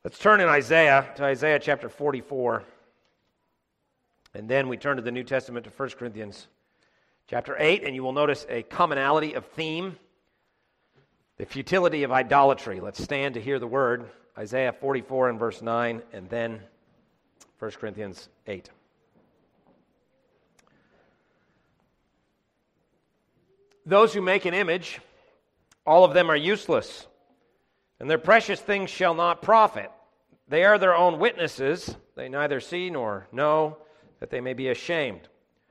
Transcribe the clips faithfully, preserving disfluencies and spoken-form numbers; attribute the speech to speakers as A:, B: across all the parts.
A: Let's turn in Isaiah to Isaiah chapter forty-four. And then we turn to the New Testament to First Corinthians chapter eight, and you will notice a commonality of theme, the futility of idolatry. Let's stand to hear the word, Isaiah forty-four and verse nine, and then First Corinthians eight. Those who make an image, all of them are useless, and their precious things shall not profit. They are their own witnesses. They neither see nor know, that they may be ashamed.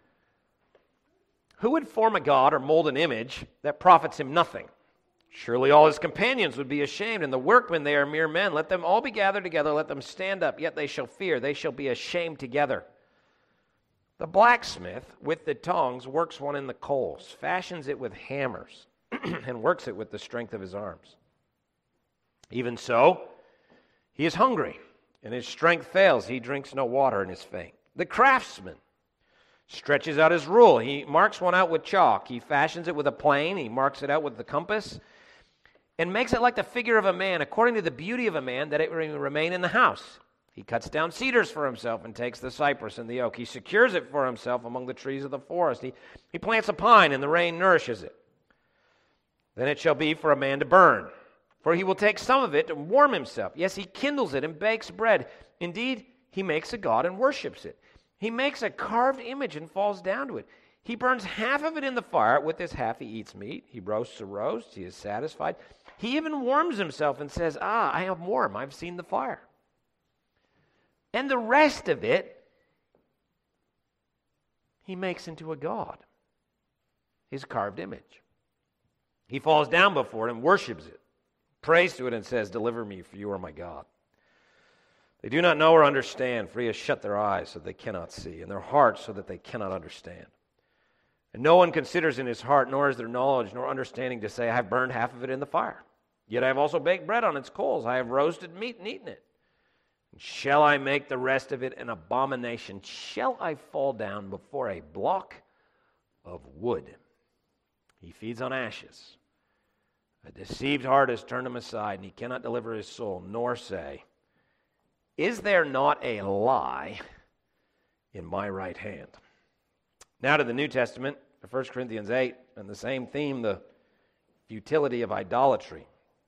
A: Who would form a god or mold an image that profits him nothing? Surely all his companions would be ashamed, and the workmen, they are mere men. Let them all be gathered together, let them stand up, yet they shall fear, they shall be ashamed together. The blacksmith with the tongs works one in the coals, fashions it with hammers, and works it with the strength of his arms. Even so, he is hungry, and his strength fails. He drinks no water and is faint. The craftsman stretches out his rule. He marks one out with chalk. He fashions it with a plane. He marks it out with the compass, and makes it like the figure of a man, according to the beauty of a man, that it may remain in the house. He cuts down cedars for himself and takes the cypress and the oak. He secures it for himself among the trees of the forest. He, he plants a pine, and the rain nourishes it. Then it shall be for a man to burn, for he will take some of it and warm himself. Yes, he kindles it and bakes bread. Indeed, he makes a god and worships it. He makes a carved image and falls down to it. He burns half of it in the fire. With this half he eats meat. He roasts a roast. He is satisfied. He even warms himself and says, Ah, I am warm. I've seen the fire. And the rest of it, he makes into a god, his carved image. He falls down before it and worships it, prays to it and says, Deliver me, for you are my God. They do not know or understand, for he has shut their eyes so they cannot see, and their hearts so that they cannot understand. And no one considers in his heart, nor is there knowledge nor understanding to say, I have burned half of it in the fire. Yet I have also baked bread on its coals. I have roasted meat and eaten it. Shall I make the rest of it an abomination? Shall I fall down before a block of wood? He feeds on ashes. A deceived heart has turned him aside, and he cannot deliver his soul, nor say, Is there not a lie in my right hand? Now to the New Testament, to First Corinthians eight, and the same theme, the futility of idolatry.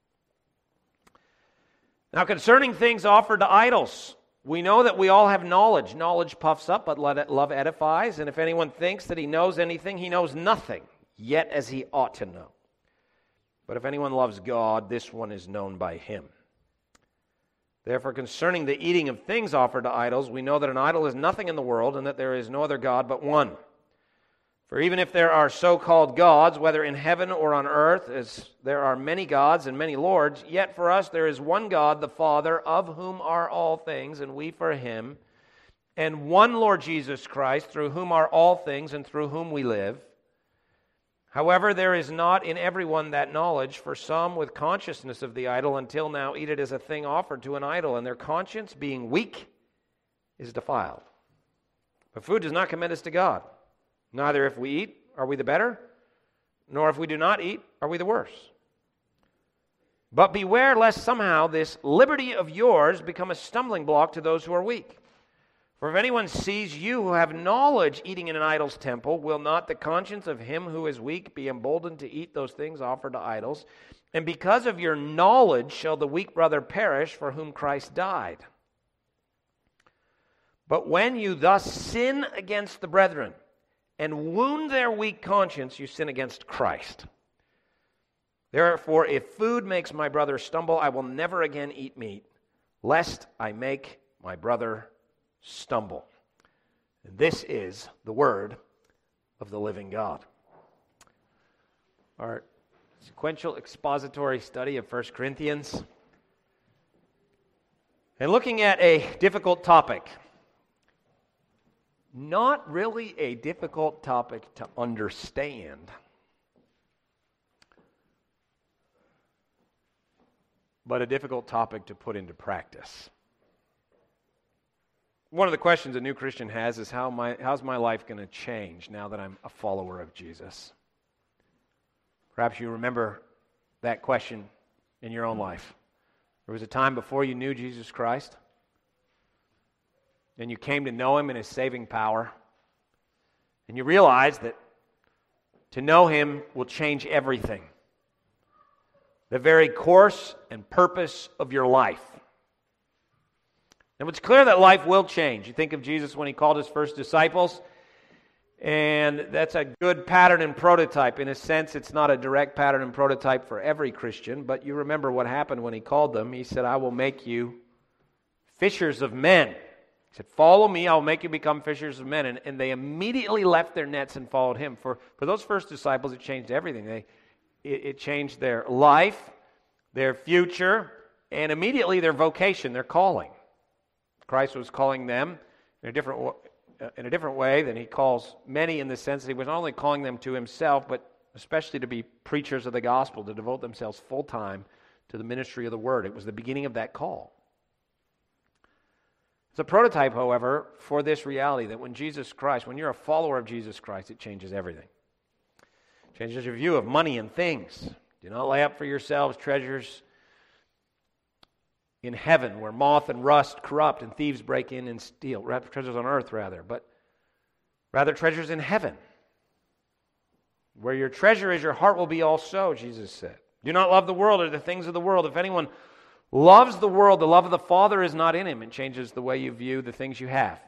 A: Now, concerning things offered to idols, we know that we all have knowledge. Knowledge puffs up, but love edifies. And if anyone thinks that he knows anything, he knows nothing, yet as he ought to know. But if anyone loves God, this one is known by him. Therefore, concerning the eating of things offered to idols, we know that an idol is nothing in the world, and that there is no other God but one. For even if there are so-called gods, whether in heaven or on earth, as there are many gods and many lords, yet for us there is one God, the Father, of whom are all things, and we for him, and one Lord Jesus Christ, through whom are all things, and through whom we live. However, there is not in everyone that knowledge, for some with consciousness of the idol until now eat it as a thing offered to an idol, and their conscience, being weak, is defiled. But food does not commend us to God. Neither if we eat are we the better, nor if we do not eat are we the worse. But beware lest somehow this liberty of yours become a stumbling block to those who are weak. For if anyone sees you who have knowledge eating in an idol's temple, will not the conscience of him who is weak be emboldened to eat those things offered to idols? And because of your knowledge shall the weak brother perish for whom Christ died. But when you thus sin against the brethren, and wound their weak conscience, you sin against Christ. Therefore, if food makes my brother stumble, I will never again eat meat, lest I make my brother stumble. And this is the word of the living God. Our sequential expository study of First Corinthians. And looking at a difficult topic. Not really a difficult topic to understand, but a difficult topic to put into practice. One of the questions a new Christian has is, how my, how's my life going to change now that I'm a follower of Jesus? Perhaps you remember that question in your own life. There was a time before you knew Jesus Christ, and you came to know Him in His saving power, and you realized that to know Him will change everything. The very course and purpose of your life. And it's clear that life will change. You think of Jesus when He called His first disciples, and that's a good pattern and prototype. In a sense, it's not a direct pattern and prototype for every Christian, but you remember what happened when He called them. He said, I will make you fishers of men. He said, follow me, I will make you become fishers of men. And, and they immediately left their nets and followed Him. For, for those first disciples, it changed everything. They, it, it changed their life, their future, and immediately their vocation, their calling. Christ was calling them in a different, in a different way than He calls many, in the sense that He was not only calling them to Himself, but especially to be preachers of the gospel, to devote themselves full-time to the ministry of the Word. It was the beginning of that call. It's a prototype, however, for this reality that when Jesus Christ, when you're a follower of Jesus Christ, it changes everything. It changes your view of money and things. Do not lay up for yourselves treasures in heaven where moth and rust corrupt and thieves break in and steal. Treasures on earth, rather, but rather treasures in heaven. Where your treasure is, your heart will be also, Jesus said. Do not love the world or the things of the world. If anyone loves the world, the love of the Father is not in him. It changes the way you view the things you have.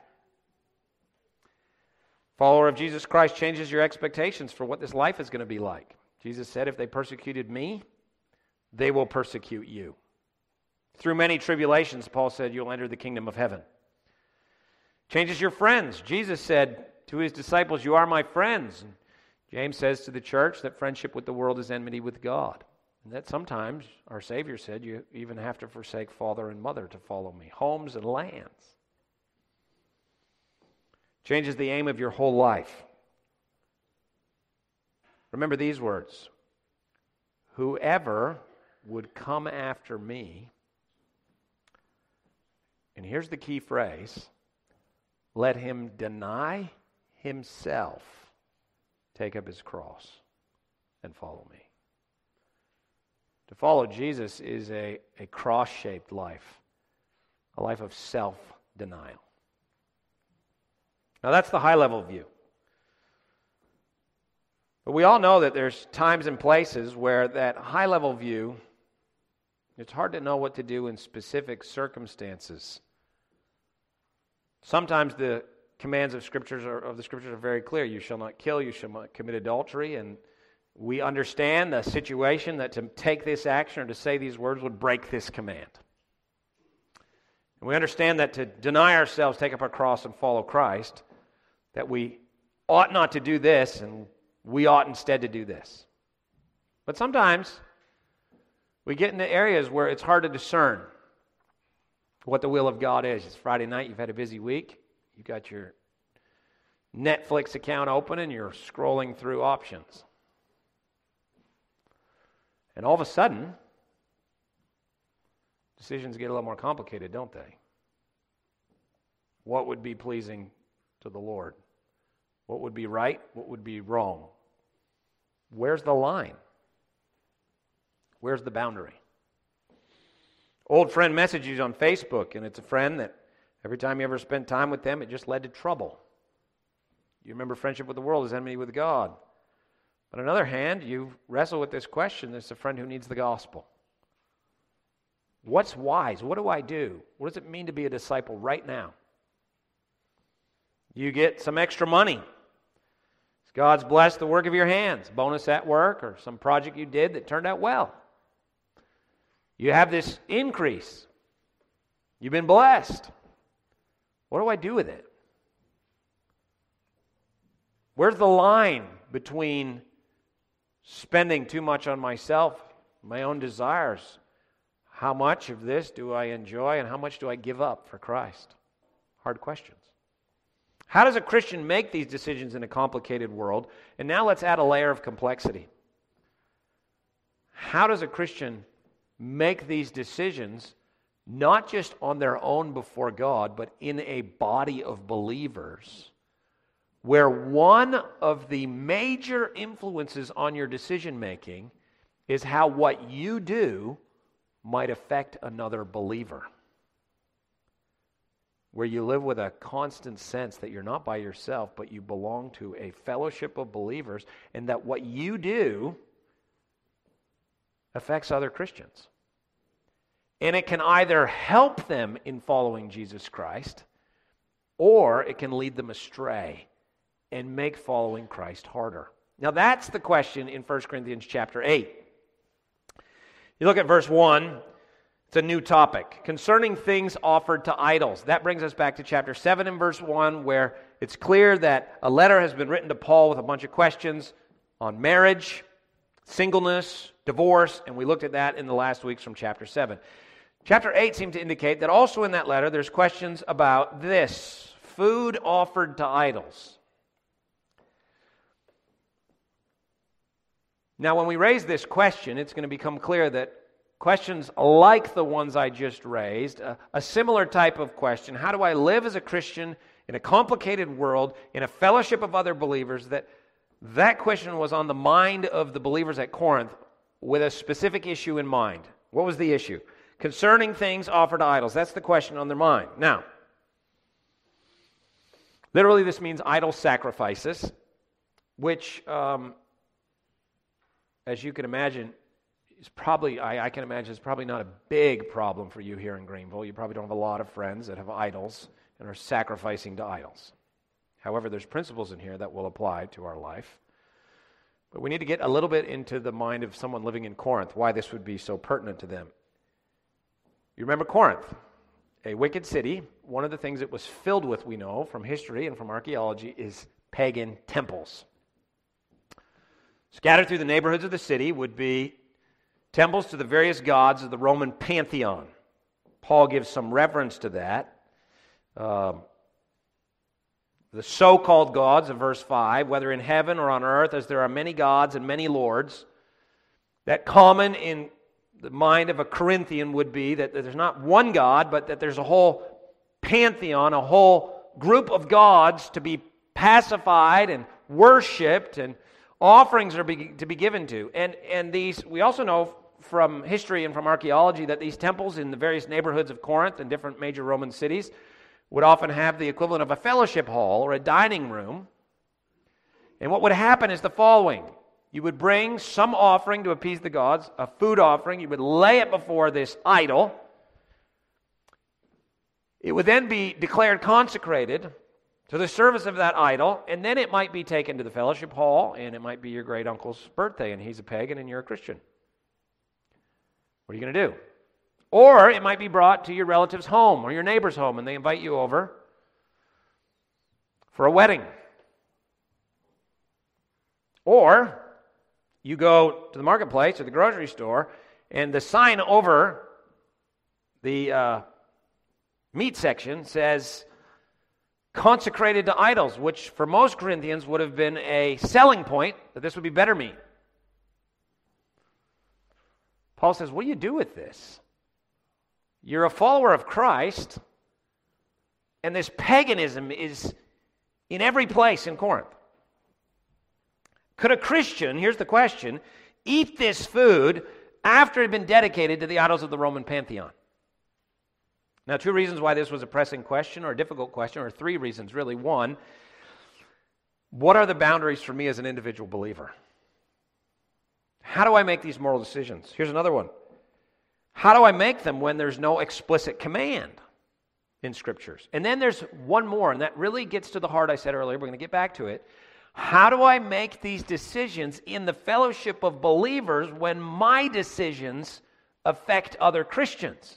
A: Follower of Jesus Christ changes your expectations for what this life is going to be like. Jesus said, if they persecuted me, they will persecute you. Through many tribulations, Paul said, you'll enter the kingdom of heaven. Changes your friends. Jesus said to His disciples, you are my friends. And James says to the church that friendship with the world is enmity with God. And that sometimes, our Savior said, you even have to forsake father and mother to follow me. Homes and lands. Changes the aim of your whole life. Remember these words. Whoever would come after me, and here's the key phrase, let him deny himself, take up his cross, and follow me. To follow Jesus is a, a cross-shaped life, a life of self-denial. Now that's the high-level view. But we all know that there's times and places where that high-level view, it's hard to know what to do in specific circumstances. Sometimes the commands of scriptures are, of the scriptures are very clear. You shall not kill, you shall not commit adultery, and we understand the situation that to take this action or to say these words would break this command. And we understand that to deny ourselves, take up our cross, and follow Christ, that we ought not to do this, and we ought instead to do this. But sometimes we get into areas where it's hard to discern what the will of God is. It's Friday night, you've had a busy week, you've got your Netflix account open, and you're scrolling through options. And all of a sudden, decisions get a little more complicated, don't they? What would be pleasing to the Lord? What would be right? What would be wrong? Where's the line? Where's the boundary? Old friend messages you on Facebook, and it's a friend that every time you ever spent time with them, it just led to trouble. You remember friendship with the world is enmity with God. But on the other hand, you wrestle with this question. There's a friend who needs the gospel. What's wise? What do I do? What does it mean to be a disciple right now? You get some extra money. God's blessed the work of your hands. Bonus at work or some project you did that turned out well. You have this increase. You've been blessed. What do I do with it? Where's the line between spending too much on myself, my own desires? How much of this do I enjoy and how much do I give up for Christ? Hard questions. How does a Christian make these decisions in a complicated world? And now let's add a layer of complexity. How does a Christian make these decisions not just on their own before God, but in a body of believers where one of the major influences on your decision making is how what you do might affect another believer, where you live with a constant sense that you're not by yourself, but you belong to a fellowship of believers, and that what you do affects other Christians. And it can either help them in following Jesus Christ, or it can lead them astray and make following Christ harder. Now that's the question in First Corinthians chapter eight. You look at verse one, it's a new topic. Concerning things offered to idols. That brings us back to chapter seven and verse one, where it's clear that a letter has been written to Paul with a bunch of questions on marriage, singleness, divorce, and we looked at that in the last weeks from chapter seven. Chapter eight seemed to indicate that also in that letter there's questions about this, food offered to idols. Now, when we raise this question, it's going to become clear that questions like the ones I just raised, a, a similar type of question, how do I live as a Christian in a complicated world, in a fellowship of other believers, that that question was on the mind of the believers at Corinth with a specific issue in mind. What was the issue? Concerning things offered to idols. That's the question on their mind. Now, literally this means idol sacrifices, which, um, as you can imagine, is probably, I, I can imagine, is probably not a big problem for you here in Greenville. You probably don't have a lot of friends that have idols and are sacrificing to idols. However, there's principles in here that will apply to our life. But we need to get a little bit into the mind of someone living in Corinth, why this would be so pertinent to them. You remember Corinth, a wicked city. One of the things it was filled with, we know, from history and from archaeology, is pagan temples. Scattered through the neighborhoods of the city would be temples to the various gods of the Roman pantheon. Paul gives some reverence to that. Um, the so-called gods of verse five, whether in heaven or on earth, as there are many gods and many lords, that common in the mind of a Corinthian would be that there's not one God, but that there's a whole pantheon, a whole group of gods to be pacified and worshipped, and offerings are be, to be given to. And, and these, we also know from history and from archaeology that these temples in the various neighborhoods of Corinth and different major Roman cities would often have the equivalent of a fellowship hall or a dining room. And what would happen is the following. You would bring some offering to appease the gods, a food offering. You would lay it before this idol. It would then be declared consecrated to the service of that idol, and then it might be taken to the fellowship hall, and it might be your great uncle's birthday, and he's a pagan and you're a Christian. What are you going to do? Or it might be brought to your relative's home or your neighbor's home, and they invite you over for a wedding. Or you go to the marketplace or the grocery store, and the sign over the uh, meat section says, consecrated to idols, which for most Corinthians would have been a selling point, that this would be better meat. Paul says, what do you do with this? You're a follower of Christ, and this paganism is in every place in Corinth. Could a Christian, here's the question, eat this food after it had been dedicated to the idols of the Roman pantheon? Now, two reasons why this was a pressing question or a difficult question, or three reasons really. One, what are the boundaries for me as an individual believer? How do I make these moral decisions? Here's another one. How do I make them when there's no explicit command in Scriptures? And then there's one more, and that really gets to the heart I said earlier. We're going to get back to it. How do I make these decisions in the fellowship of believers when my decisions affect other Christians?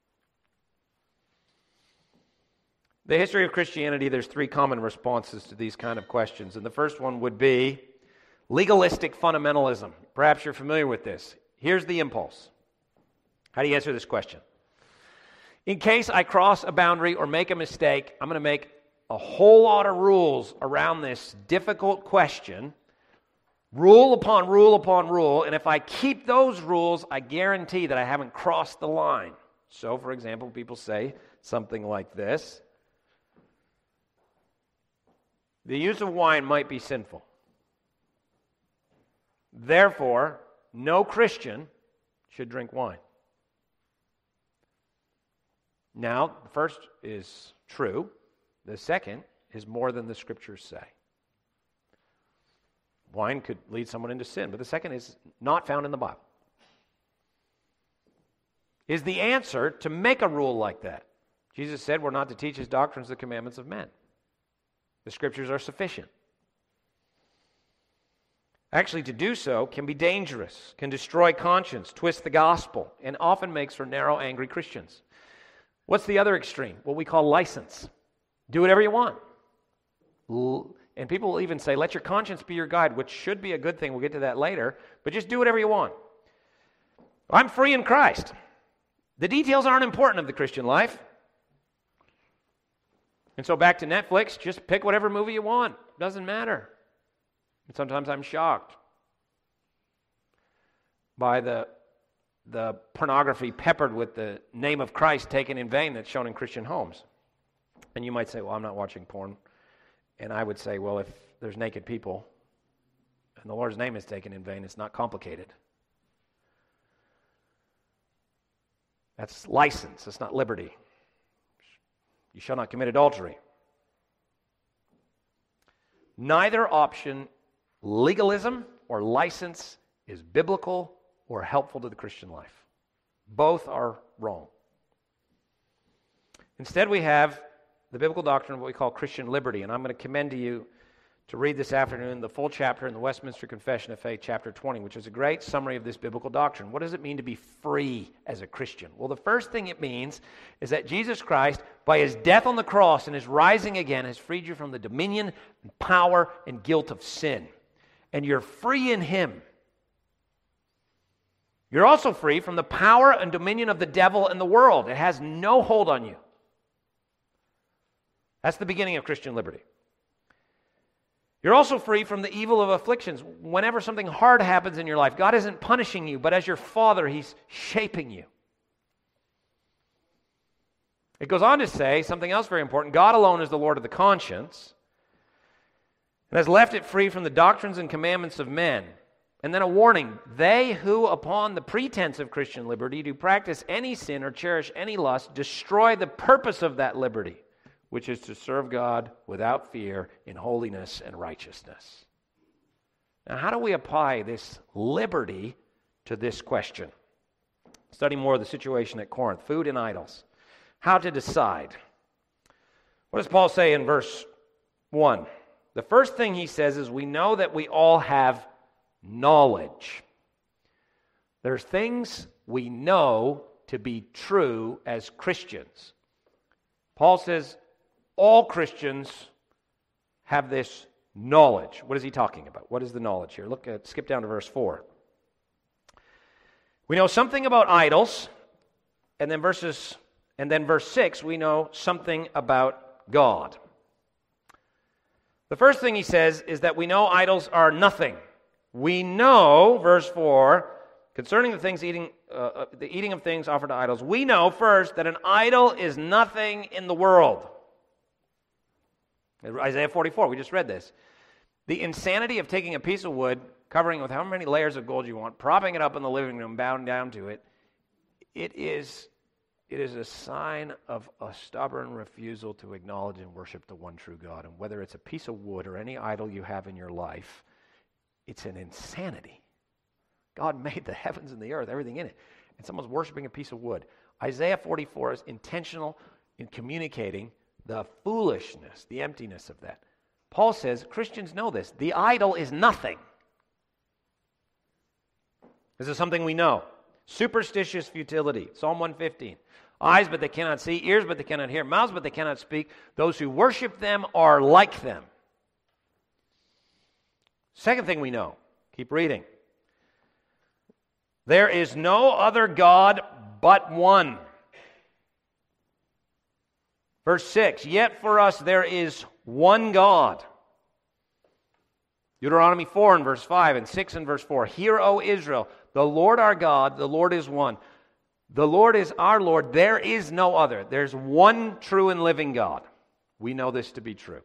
A: The history of Christianity, there's three common responses to these kind of questions. And the first one would be legalistic fundamentalism. Perhaps you're familiar with this. Here's the impulse. How do you answer this question? In case I cross a boundary or make a mistake, I'm going to make a whole lot of rules around this difficult question. Rule upon rule upon rule. And if I keep those rules, I guarantee that I haven't crossed the line. So, for example, people say something like this. The use of wine might be sinful. Therefore, no Christian should drink wine. Now, the first is true. The second is more than the Scriptures say. Wine could lead someone into sin, but the second is not found in the Bible. Is the answer to make a rule like that? Jesus said we're not to teach his doctrines the commandments of men. The Scriptures are sufficient. Actually, to do so can be dangerous, can destroy conscience, twist the gospel, and often makes for narrow, angry Christians. What's the other extreme? What we call license. Do whatever you want. And people will even say, let your conscience be your guide, which should be a good thing. We'll get to that later. But just do whatever you want. I'm free in Christ. The details aren't important of the Christian life. And so back to Netflix, just pick whatever movie you want. Doesn't matter. And sometimes I'm shocked by the, the pornography peppered with the name of Christ taken in vain that's shown in Christian homes. And you might say, well, I'm not watching porn. And I would say, well, if there's naked people and the Lord's name is taken in vain, it's not complicated. That's license. It's not liberty. You shall not commit adultery. Neither option, legalism or license, is biblical or helpful to the Christian life. Both are wrong. Instead, we have the biblical doctrine of what we call Christian liberty, and I'm going to commend to you to read this afternoon the full chapter in the Westminster Confession of Faith, chapter twenty, which is a great summary of this biblical doctrine. What does it mean to be free as a Christian? Well, the first thing it means is that Jesus Christ, by his death on the cross and his rising again, has freed you from the dominion and power and guilt of sin. And you're free in him. You're also free from the power and dominion of the devil and the world. It has no hold on you. That's the beginning of Christian liberty. You're also free from the evil of afflictions. Whenever something hard happens in your life, God isn't punishing you, but as your Father, he's shaping you. It goes on to say something else very important. God alone is the Lord of the conscience and has left it free from the doctrines and commandments of men. And then a warning, they who upon the pretense of Christian liberty do practice any sin or cherish any lust destroy the purpose of that liberty, which is to serve God without fear in holiness and righteousness. Now, how do we apply this liberty to this question? Study more of the situation at Corinth, food and idols. How to decide. What does Paul say in verse one? The first thing he says is we know that we all have knowledge. There's things we know to be true as Christians. Paul says all Christians have this knowledge. What is he talking about? What is the knowledge here? Look at, skip down to verse four. We know something about idols, and then verses, and then verse six, we know something about God. The first thing he says is that we know idols are nothing. We know, verse four, concerning the things eating, uh, the eating of things offered to idols, we know first that an idol is nothing in the world. Isaiah forty-four, we just read this. The insanity of taking a piece of wood, covering it with how many layers of gold you want, propping it up in the living room, bowing down to it, it is, it is a sign of a stubborn refusal to acknowledge and worship the one true God. And whether it's a piece of wood or any idol you have in your life, it's an insanity. God made the heavens and the earth, everything in it, and someone's worshiping a piece of wood. Isaiah forty-four is intentional in communicating the foolishness, the emptiness of that. Paul says, Christians know this. The idol is nothing. This is something we know. Superstitious futility. Psalm one fifteen. Eyes, but they cannot see. Ears, but they cannot hear. Mouths, but they cannot speak. Those who worship them are like them. Second thing we know. Keep reading. There is no other God but one. Verse six, yet for us there is one God. Deuteronomy four and verse five and six and verse four. Hear, O Israel, the Lord our God, the Lord is one. The Lord is our Lord, there is no other. There's one true and living God. We know this to be true.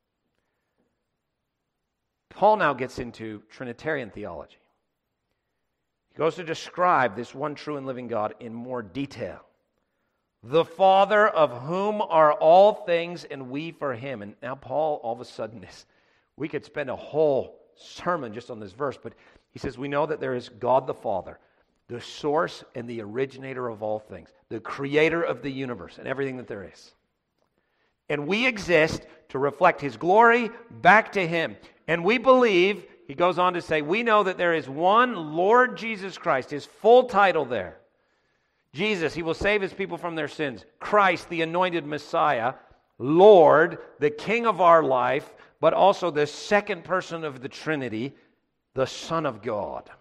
A: Paul now gets into Trinitarian theology. He goes to describe this one true and living God in more detail. the Father of whom are all things, and we for him. And now Paul, all of a sudden, is, we could spend a whole sermon just on this verse, but he says, we know that there is God the Father, the source and the originator of all things, the creator of the universe and everything that there is. And we exist to reflect his glory back to him. And we believe, he goes on to say, we know that there is one Lord Jesus Christ, his full title there. Jesus, he will save his people from their sins. Christ, the anointed Messiah. Lord, the King of our life, but also the second person of the Trinity, the Son of God.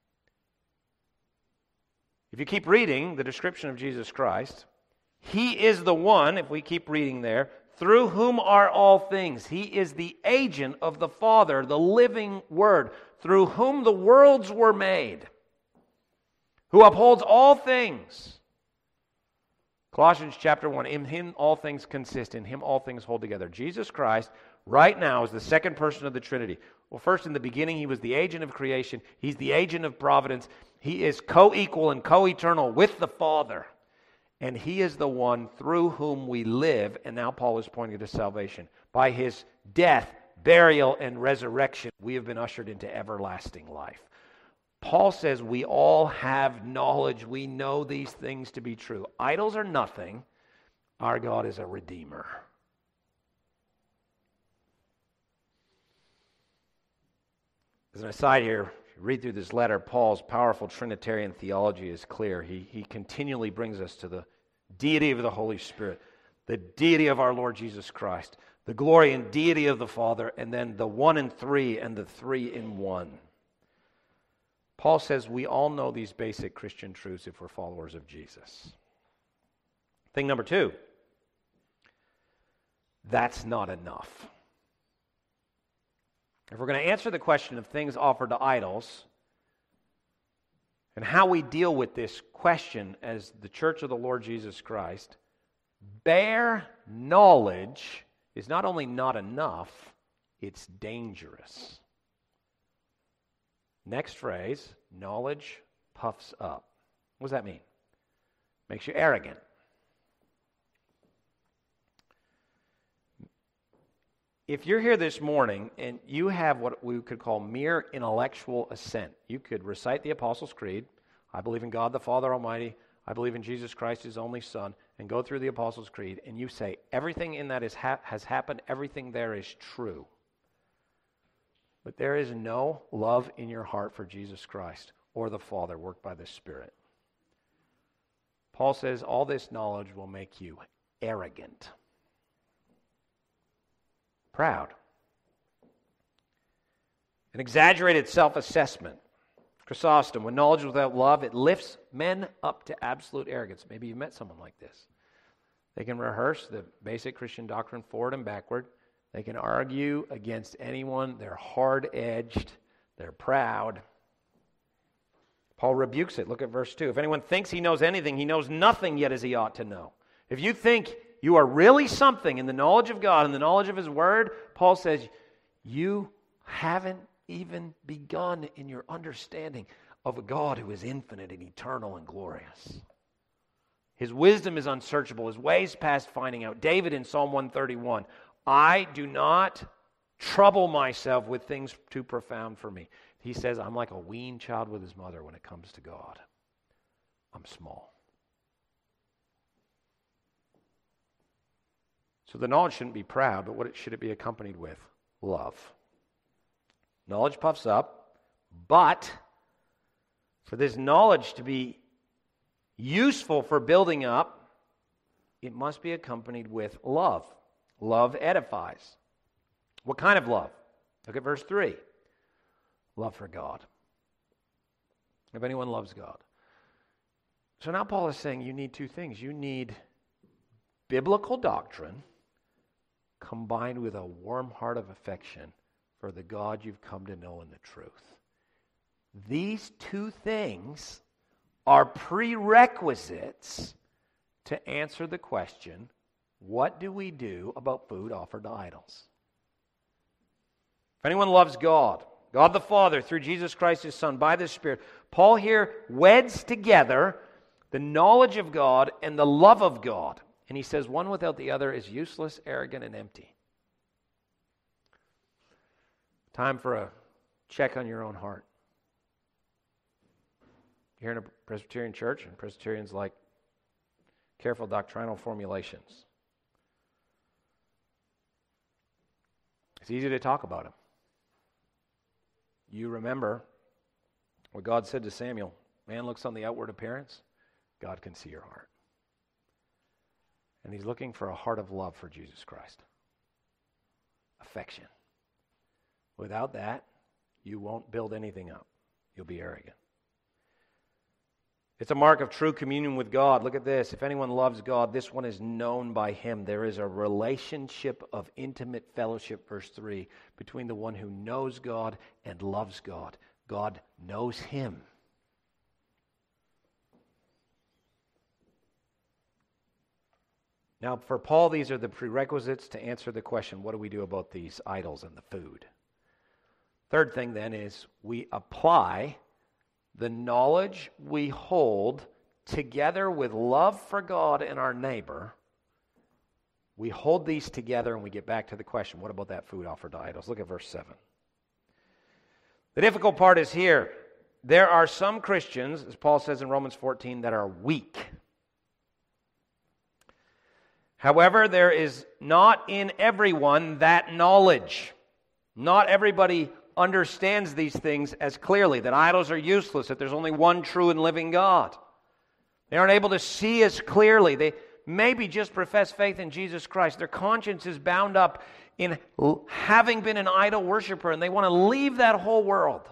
A: If you keep reading the description of Jesus Christ, he is the one, if we keep reading there, through whom are all things. He is the agent of the Father, the living Word, through whom the worlds were made, who upholds all things. Colossians chapter one, in him all things consist, in him all things hold together. Jesus Christ, right now, is the second person of the Trinity. Well, first in the beginning, he was the agent of creation. He's the agent of providence. He is co-equal and co-eternal with the Father. And he is the one through whom we live, and now Paul is pointing to salvation. By his death, burial, and resurrection, we have been ushered into everlasting life. Paul says we all have knowledge. We know these things to be true. Idols are nothing. Our God is a redeemer. As an aside here, if you read through this letter, Paul's powerful Trinitarian theology is clear. He, he continually brings us to the deity of the Holy Spirit, the deity of our Lord Jesus Christ, the glory and deity of the Father, and then the one in three and the three in one. Paul says we all know these basic Christian truths if we're followers of Jesus. Thing number two, that's not enough. If we're going to answer the question of things offered to idols and how we deal with this question as the Church of the Lord Jesus Christ, bare knowledge is not only not enough, it's dangerous. Next phrase, knowledge puffs up. What does that mean? Makes you arrogant. If you're here this morning and you have what we could call mere intellectual assent, you could recite the Apostles' Creed, I believe in God the Father Almighty, I believe in Jesus Christ, his only Son, and go through the Apostles' Creed, and you say everything in that is ha- has happened, everything there is true. But there is no love in your heart for Jesus Christ or the Father worked by the Spirit. Paul says all this knowledge will make you arrogant, proud, an exaggerated self-assessment. Chrysostom, when knowledge without love, it lifts men up to absolute arrogance. Maybe you've met someone like this. They can rehearse the basic Christian doctrine forward and backward. They can argue against anyone. They're hard-edged. They're proud. Paul rebukes it. Look at verse two. If anyone thinks he knows anything, he knows nothing yet as he ought to know. If you think you are really something in the knowledge of God and the knowledge of his word, Paul says, you haven't even begun in your understanding of a God who is infinite and eternal and glorious. His wisdom is unsearchable. His ways past finding out. David in Psalm one thirty-one, I do not trouble myself with things too profound for me. He says, I'm like a weaned child with his mother when it comes to God. I'm small. So the knowledge shouldn't be proud, but what should it be accompanied with? Love. Knowledge puffs up, but for this knowledge to be useful for building up, it must be accompanied with love. Love edifies. What kind of love? Look at verse three. Love for God. If anyone loves God. So now Paul is saying you need two things. You need biblical doctrine combined with a warm heart of affection for the God you've come to know in the truth. These two things are prerequisites to answer the question, what do we do about food offered to idols? If anyone loves God, God the Father, through Jesus Christ his Son, by the Spirit, Paul here weds together the knowledge of God and the love of God. And he says one without the other is useless, arrogant, and empty. Time for a check on your own heart. You're in a Presbyterian church, and Presbyterians like careful doctrinal formulations. It's easy to talk about them. You remember what God said to Samuel, man looks on the outward appearance, God can see your heart. And he's looking for a heart of love for Jesus Christ. Affection. Without that, you won't build anything up. You'll be arrogant. It's a mark of true communion with God. Look at this. If anyone loves God, this one is known by him. There is a relationship of intimate fellowship, verse three, between the one who knows God and loves God. God knows him. Now, for Paul, these are the prerequisites to answer the question, what do we do about these idols and the food? Third thing, then, is we apply the knowledge we hold together with love for God and our neighbor. We hold these together and we get back to the question, what about that food offered to idols? Look at verse seven. The difficult part is here. There are some Christians, as Paul says in Romans fourteen, that are weak. However, there is not in everyone that knowledge. Not everybody understands these things as clearly, that idols are useless, that there's only one true and living God. They aren't able to see as clearly. They maybe just profess faith in Jesus Christ. Their conscience is bound up in having been an idol worshiper, and they want to leave that whole world.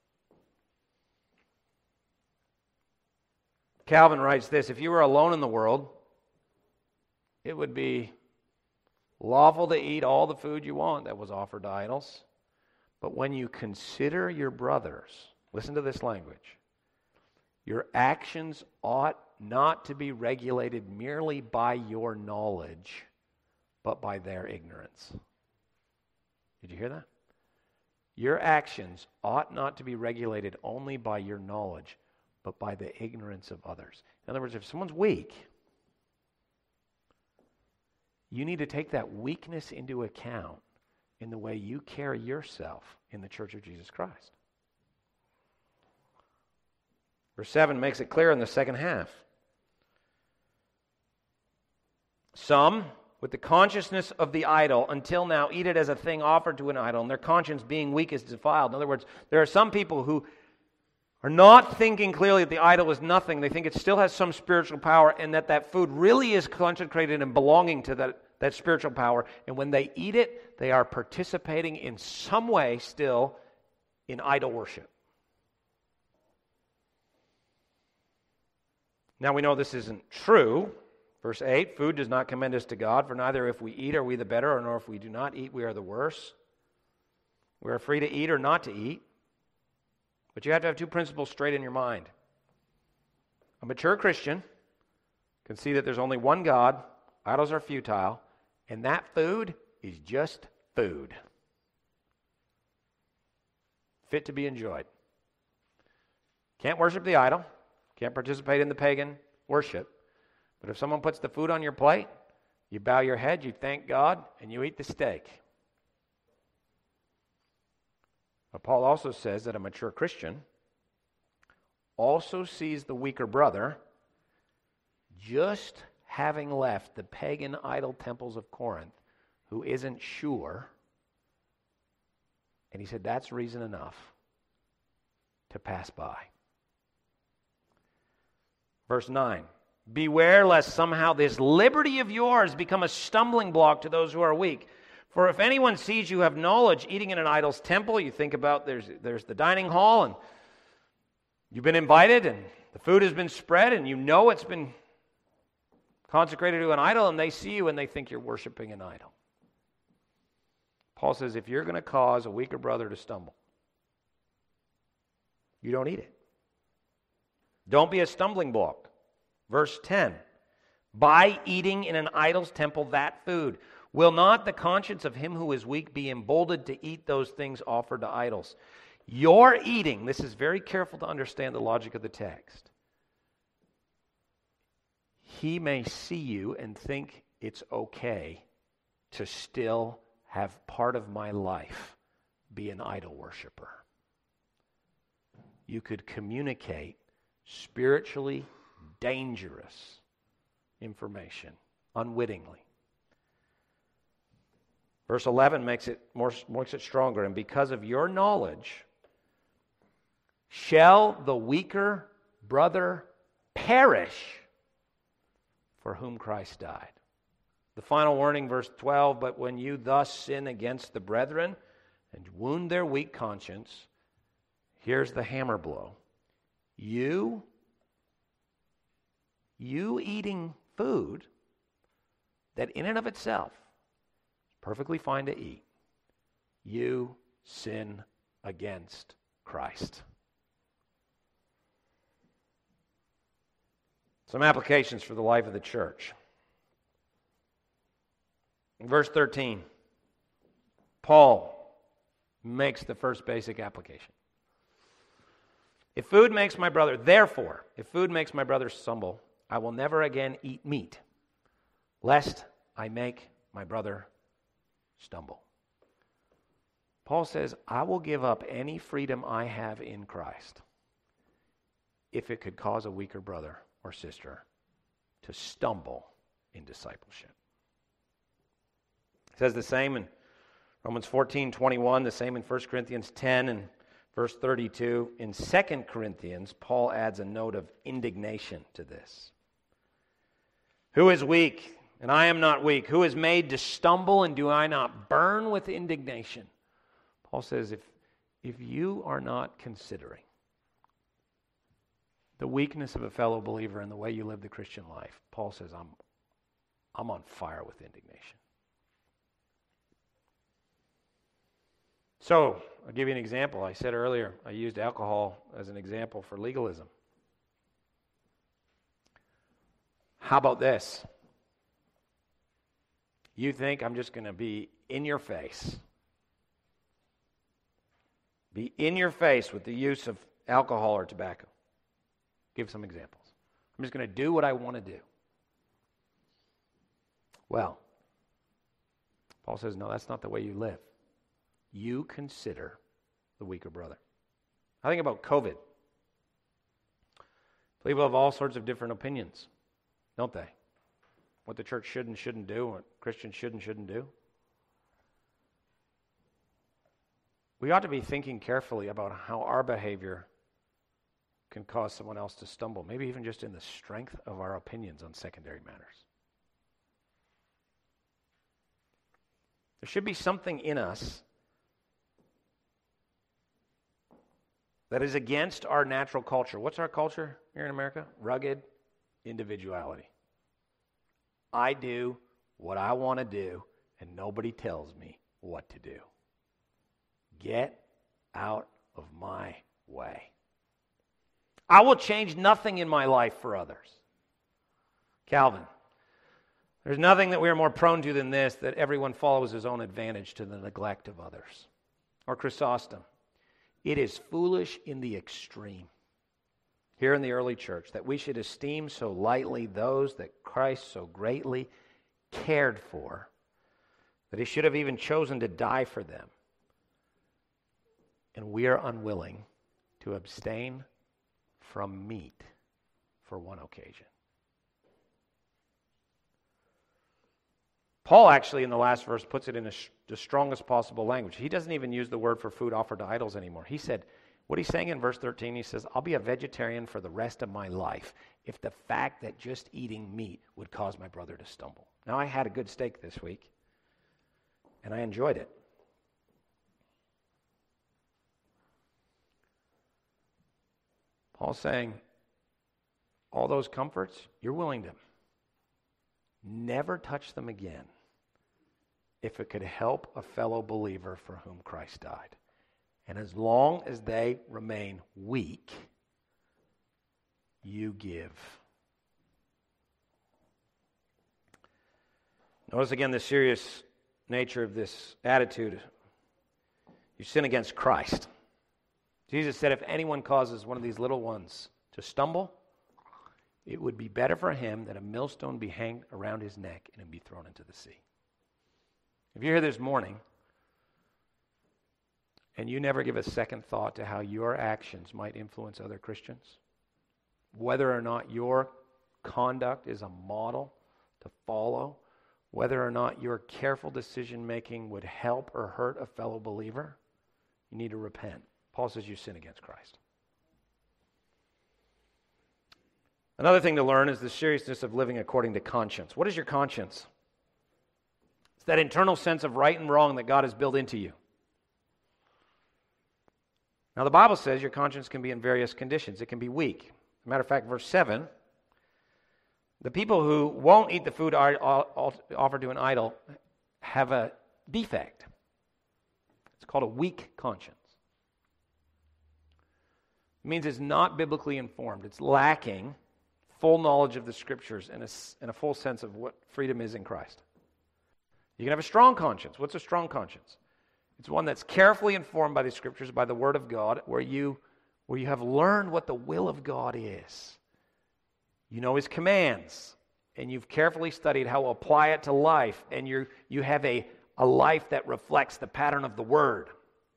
A: Calvin writes this, if you were alone in the world, it would be lawful to eat all the food you want that was offered to idols. But when you consider your brothers, listen to this language, your actions ought not to be regulated merely by your knowledge, but by their ignorance. Did you hear that? Your actions ought not to be regulated only by your knowledge, but by the ignorance of others. In other words, if someone's weak, you need to take that weakness into account in the way you carry yourself in the Church of Jesus Christ. Verse seven makes it clear in the second half. Some, with the consciousness of the idol, until now eat it as a thing offered to an idol, and their conscience being weak is defiled. In other words, there are some people who are not thinking clearly that the idol is nothing. They think it still has some spiritual power, and that that food really is consecrated and belonging to that, that spiritual power. And when they eat it, they are participating in some way still in idol worship. Now we know this isn't true. Verse eight, food does not commend us to God, for neither if we eat are we the better, nor if we do not eat we are the worse. We are free to eat or not to eat. But you have to have two principles straight in your mind. A mature Christian can see that there's only one God, idols are futile, and that food is just food. Fit to be enjoyed. Can't worship the idol, can't participate in the pagan worship. But if someone puts the food on your plate, you bow your head, you thank God, and you eat the steak. But Paul also says that a mature Christian also sees the weaker brother just having left the pagan idol temples of Corinth, who isn't sure. And he said that's reason enough to pass by. Verse nine. Beware lest somehow this liberty of yours become a stumbling block to those who are weak. For if anyone sees you have knowledge eating in an idol's temple, you think about there's there's the dining hall, and you've been invited, and the food has been spread, and you know it's been consecrated to an idol, and they see you and they think you're worshiping an idol. Paul says if you're going to cause a weaker brother to stumble, you don't eat it. Don't be a stumbling block. Verse ten, by eating in an idol's temple that food, will not the conscience of him who is weak be emboldened to eat those things offered to idols? Your eating, this is very careful to understand the logic of the text. he may see you and think it's okay to still have part of my life be an idol worshiper. You could communicate spiritually dangerous information unwittingly. Verse eleven makes it more makes it stronger. And because of your knowledge, shall the weaker brother perish for whom Christ died. The final warning, verse twelve, but when you thus sin against the brethren and wound their weak conscience, here's the hammer blow. You, you eating food that in and of itself is perfectly fine to eat, you sin against Christ. Some applications for the life of the church. In verse thirteen, Paul makes the first basic application. If food makes my brother, therefore, if food makes my brother stumble, I will never again eat meat, lest I make my brother stumble. Paul says, I will give up any freedom I have in Christ if it could cause a weaker brother or sister to stumble in discipleship. It says the same in Romans fourteen twenty-one, the same in First Corinthians ten and verse thirty-two. In Second Corinthians, Paul adds a note of indignation to this. Who is weak, and I am not weak? Who is made to stumble, and do I not burn with indignation? Paul says, if, if you are not considering the weakness of a fellow believer in the way you live the Christian life, Paul says, I'm, I'm on fire with indignation. So, I'll give you an example. I said earlier, I used alcohol as an example for legalism. How about this? You think I'm just going to be in your face, be in your face with the use of alcohol or tobacco. Give some examples. I'm just going to do what I want to do. Well, Paul says, no, that's not the way you live. You consider the weaker brother. I think about COVID. People have all sorts of different opinions, don't they? What the church should and shouldn't do, what Christians should and shouldn't do. We ought to be thinking carefully about how our behavior can cause someone else to stumble, maybe even just in the strength of our opinions on secondary matters. There should be something in us that is against our natural culture. What's our culture here in America? Rugged individuality. I do what I want to do, and nobody tells me what to do. Get out of my way. I will change nothing in my life for others. Calvin, there's nothing that we are more prone to than this, that everyone follows his own advantage to the neglect of others. Or Chrysostom, it is foolish in the extreme, here in the early church, that we should esteem so lightly those that Christ so greatly cared for, that he should have even chosen to die for them. And we are unwilling to abstain from meat for one occasion. Paul actually in the last verse puts it in a, the strongest possible language. He doesn't even use the word for food offered to idols anymore. He said, what he's saying in verse thirteen, he says, I'll be a vegetarian for the rest of my life if the fact that just eating meat would cause my brother to stumble. Now, I had a good steak this week, and I enjoyed it. Paul's saying, all those comforts, you're willing to never touch them again if it could help a fellow believer for whom Christ died. And as long as they remain weak, you give. Notice again the serious nature of this attitude. You sin against Christ. Jesus said, if anyone causes one of these little ones to stumble, it would be better for him that a millstone be hanged around his neck and him be thrown into the sea. If you're here this morning and you never give a second thought to how your actions might influence other Christians, whether or not your conduct is a model to follow, whether or not your careful decision-making would help or hurt a fellow believer, you need to repent. Paul says you sin against Christ. Another thing to learn is the seriousness of living according to conscience. What is your conscience? It's that internal sense of right and wrong that God has built into you. Now, the Bible says your conscience can be in various conditions. It can be weak. As a matter of fact, verse seven, the people who won't eat the food offered to an idol have a defect. It's called a weak conscience. It means it's not biblically informed. It's lacking full knowledge of the Scriptures and a, and a full sense of what freedom is in Christ. You can have a strong conscience. What's a strong conscience? It's one that's carefully informed by the Scriptures, by the Word of God, where you, where you have learned what the will of God is. You know His commands, and you've carefully studied how to apply it to life, and you you have a, a life that reflects the pattern of the Word.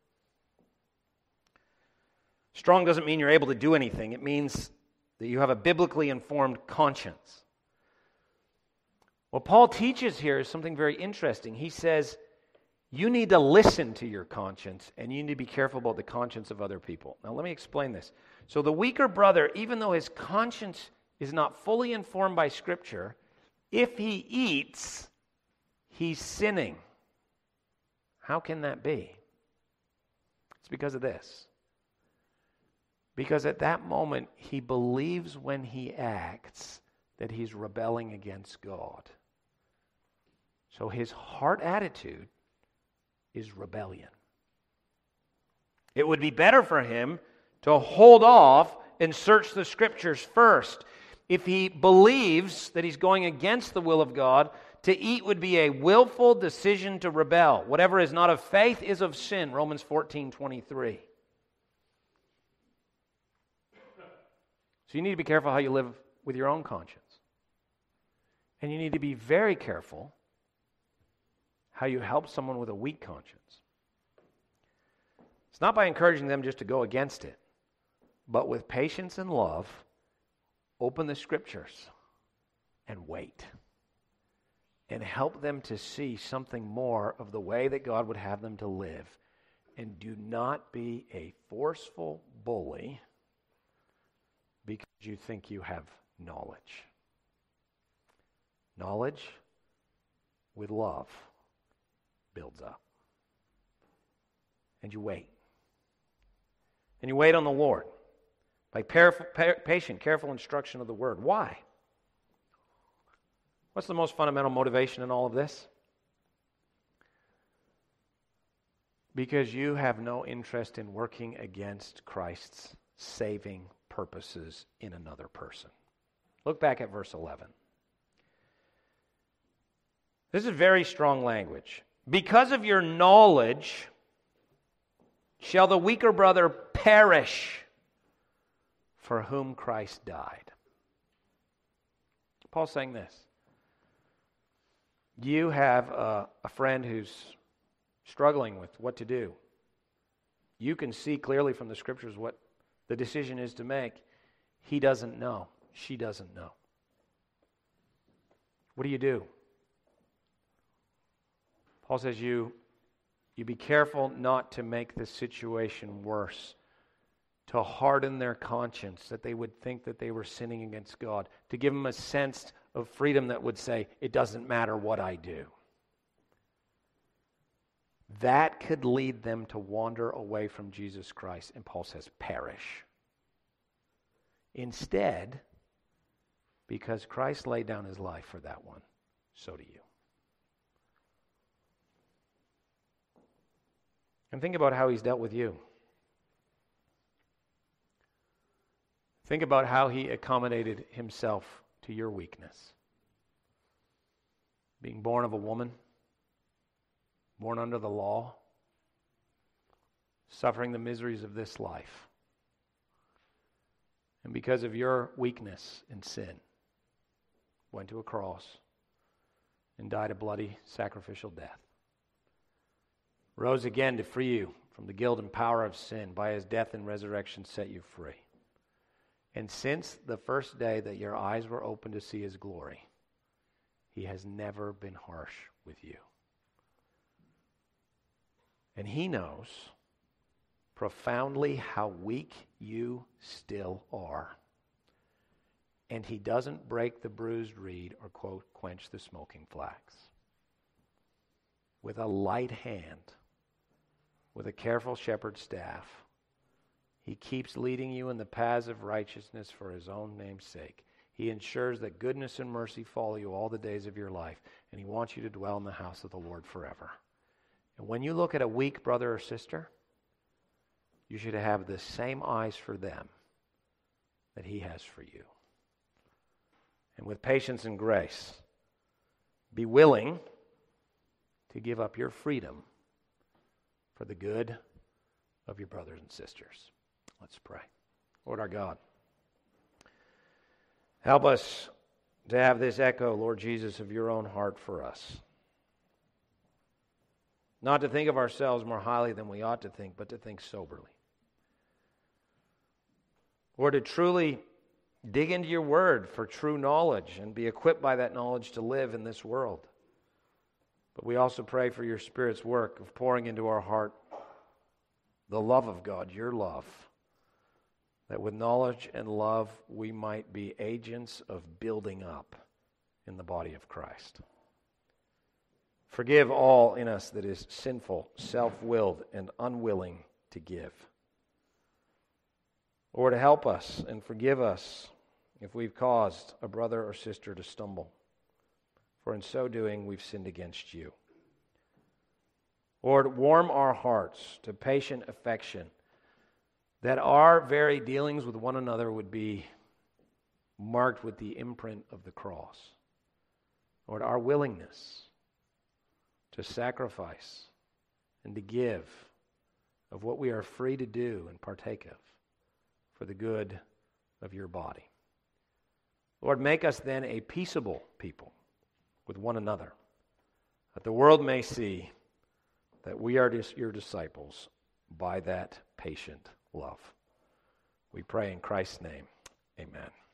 A: Strong doesn't mean you're able to do anything. It means that you have a biblically informed conscience. What Paul teaches here is something very interesting. He says, you need to listen to your conscience, and you need to be careful about the conscience of other people. Now, let me explain this. So the weaker brother, even though his conscience is not fully informed by Scripture, if he eats, he's sinning. How can that be? It's because of this. Because at that moment, he believes when he acts that he's rebelling against God. So his heart attitude is rebellion. It would be better for him to hold off and search the Scriptures first. If he believes that he's going against the will of God, to eat would be a willful decision to rebel. Whatever is not of faith is of sin, Romans fourteen twenty-three. So you need to be careful how you live with your own conscience. And you need to be very careful how you help someone with a weak conscience. It's not by encouraging them just to go against it, but with patience and love, open the Scriptures and wait. And help them to see something more of the way that God would have them to live. And do not be a forceful bully because you think you have knowledge. Knowledge with love builds up. And you wait. And you wait on the Lord by par- par- patient, careful instruction of the Word. Why? What's the most fundamental motivation in all of this? Because you have no interest in working against Christ's saving purposes in another person. Look back at verse eleven. This is very strong language. Because of your knowledge, shall the weaker brother perish for whom Christ died. Paul's saying this. You have a, a friend who's struggling with what to do. You can see clearly from the Scriptures what the decision is to make. He doesn't know. She doesn't know. What do you do? Paul says you, you be careful not to make the situation worse, to harden their conscience, that they would think that they were sinning against God, to give them a sense of freedom that would say, it doesn't matter what I do. That could lead them to wander away from Jesus Christ, and Paul says, perish. Instead, because Christ laid down his life for that one, so do you. And think about how he's dealt with you. Think about how he accommodated himself to your weakness. Being born of a woman, born under the law, suffering the miseries of this life. and because of your weakness and sin, went to a cross and died a bloody sacrificial death. Rose again to free you from the guilt and power of sin. By his death and resurrection set you free. And since the first day that your eyes were open to see his glory, he has never been harsh with you. And he knows profoundly how weak you still are. And he doesn't break the bruised reed or, quote, quench the smoking flax. With a light hand, with a careful shepherd's staff, he keeps leading you in the paths of righteousness for his own name's sake. He ensures that goodness and mercy follow you all the days of your life, and he wants you to dwell in the house of the Lord forever. And when you look at a weak brother or sister, you should have the same eyes for them that he has for you. And with patience and grace, be willing to give up your freedom for the good of your brothers and sisters. Let's pray. Lord our God, help us to have this echo, Lord Jesus, of your own heart for us. Not to think of ourselves more highly than we ought to think, but to think soberly. Lord, to truly dig into your word for true knowledge and be equipped by that knowledge to live in this world. But we also pray for your Spirit's work of pouring into our heart the love of God, your love, that with knowledge and love we might be agents of building up in the body of Christ. Forgive all in us that is sinful, self-willed, and unwilling to give. Lord, help us and forgive us if we've caused a brother or sister to stumble, for in so doing we've sinned against you. Lord, warm our hearts to patient affection, that our very dealings with one another would be marked with the imprint of the cross. Lord, our willingness to sacrifice and to give of what we are free to do and partake of for the good of your body. Lord, make us then a peaceable people with one another, that the world may see that we are your disciples by that patient love. We pray in Christ's name. Amen.